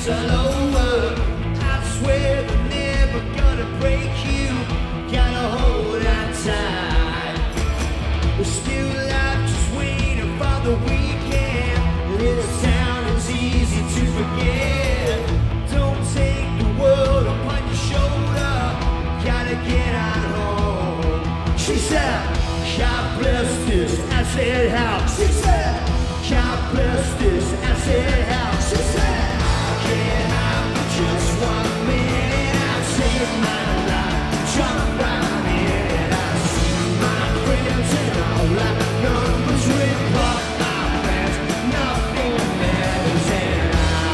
it's all over. I swear they're never gonna break you. Gotta hold on tight. We're still alive, just waiting for the weekend. This town is easy to forget. Don't take the world upon your shoulder. Gotta get on home. She said, God bless this acid house. She said, God bless this acid house. She said, I can't have just 1 minute. I'll save my life. Jump right in. I see my friends and all I numbers rip off my pants. Nothing matters and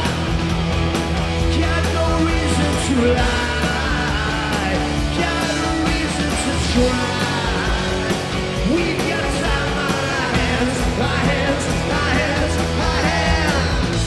I got no reason to lie. Got no reason to try. We've got time on our hands, our hands, our hands, our hands.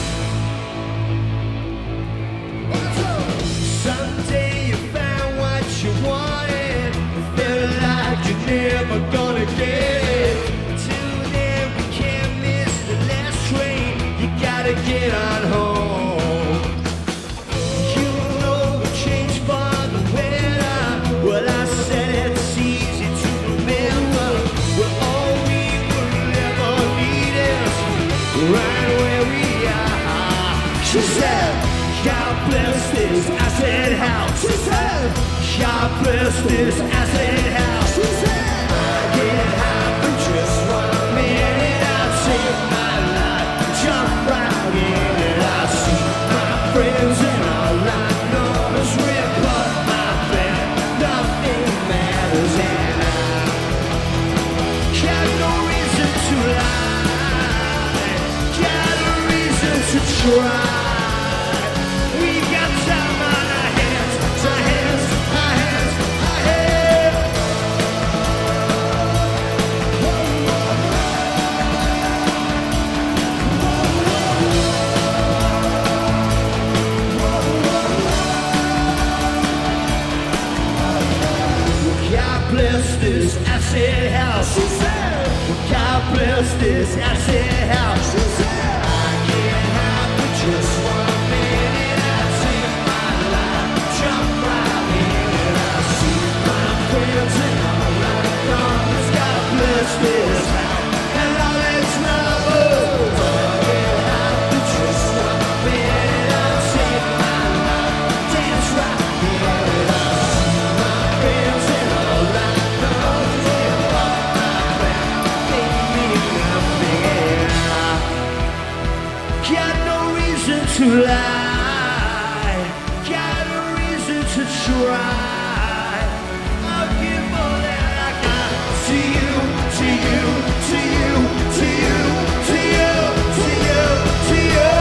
Someday you found what you wanted. Felt like you're never gonna get it. Till then we can't miss the last train. You gotta get on home. You know we changed for the better. Well, I said it's easy to remember. Well, all we will ever need is right where we are. She said, God bless this acid house. She said, God bless this acid house. She said, I get high for just 1 minute. I'll save my life. Jump right in and I see my friends and all I know is rip up my bed. Nothing matters and I got no reason to lie. Got a reason to try. We got time on our hands, our hands, our hands, our hands. God bless this acid house. She said, God bless this acid house. She said, I can't have but just 1 minute. I'll save my life. Jump right in and I see my friends and all I know is God bless this house and all its lovers. I can't have but just 1 minute. I'll save my life. Dance right in and I see my friends and all I know is hip hop my band. They mean nothing. Got no reason to lie. Got a reason to try. I'll give all that I got to you, to you, to you, to you, to you, to you, to you.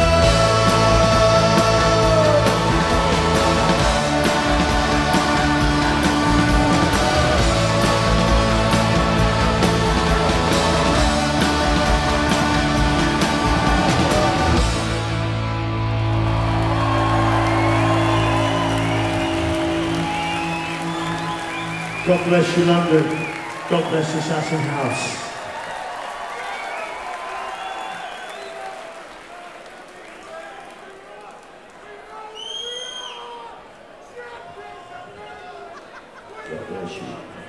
God bless you, London. God bless Assassin House. God bless you.